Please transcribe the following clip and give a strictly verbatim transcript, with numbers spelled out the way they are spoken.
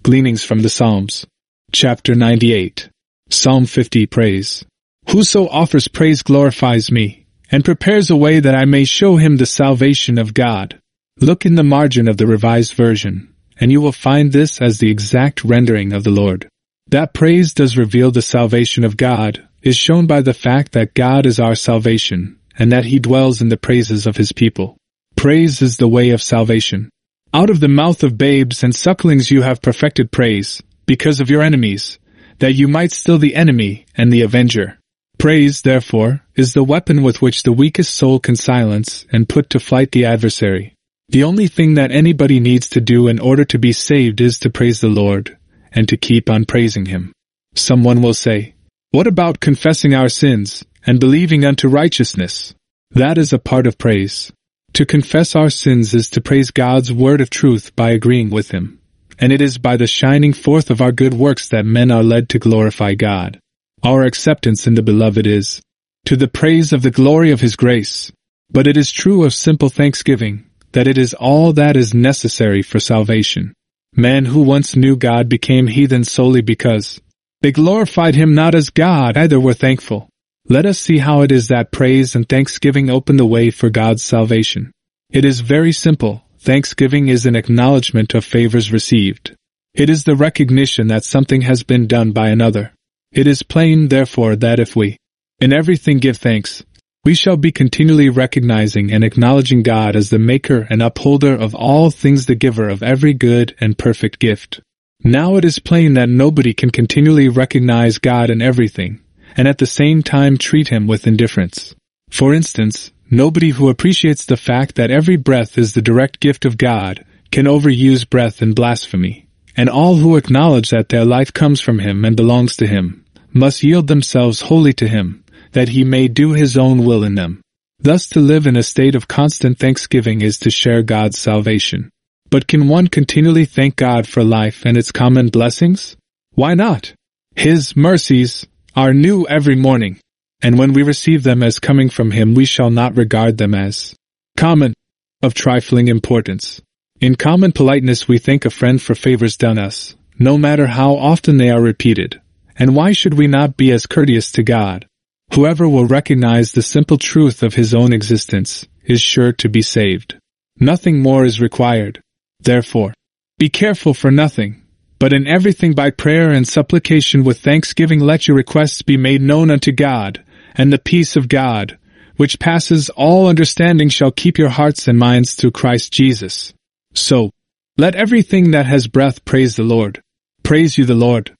Gleanings from the Psalms. Chapter ninety-eight. Psalm fifty. Praise. Whoso offers praise glorifies me, and prepares a way that I may show him the salvation of God. Look in the margin of the Revised Version, and you will find this as the exact rendering of the Lord. That praise does reveal the salvation of God is shown by the fact that God is our salvation, and that He dwells in the praises of His people. Praise is the way of salvation. Out of the mouth of babes and sucklings you have perfected praise, because of your enemies, that you might still the enemy and the avenger. Praise, therefore, is the weapon with which the weakest soul can silence and put to flight the adversary. The only thing that anybody needs to do in order to be saved is to praise the Lord, and to keep on praising Him. Someone will say, "What about confessing our sins and believing unto righteousness?" That is a part of praise. To confess our sins is to praise God's word of truth by agreeing with Him, and it is by the shining forth of our good works that men are led to glorify God. Our acceptance in the Beloved is to the praise of the glory of His grace. But it is true of simple thanksgiving that it is all that is necessary for salvation. Men who once knew God became heathen solely because they glorified Him not as God, either were thankful. Let us see how it is that praise and thanksgiving open the way for God's salvation. It is very simple. Thanksgiving is an acknowledgement of favors received. It is the recognition that something has been done by another. It is plain, therefore, that if we, in everything give thanks, we shall be continually recognizing and acknowledging God as the maker and upholder of all things, the giver of every good and perfect gift. Now it is plain that nobody can continually recognize God in everything, and at the same time treat Him with indifference. For instance, nobody who appreciates the fact that every breath is the direct gift of God can overuse breath in blasphemy, and all who acknowledge that their life comes from Him and belongs to Him must yield themselves wholly to Him, that He may do His own will in them. Thus to live in a state of constant thanksgiving is to share God's salvation. But can one continually thank God for life and its common blessings? Why not? His mercies are new every morning, and when we receive them as coming from Him, we shall not regard them as common, of trifling importance. In common politeness we thank a friend for favors done us, no matter how often they are repeated. And why should we not be as courteous to God? Whoever will recognize the simple truth of his own existence is sure to be saved. Nothing more is required. Therefore, be careful for nothing, but in everything by prayer and supplication with thanksgiving let your requests be made known unto God, and the peace of God, which passes all understanding, shall keep your hearts and minds through Christ Jesus. So, let everything that has breath praise the Lord. Praise you the Lord.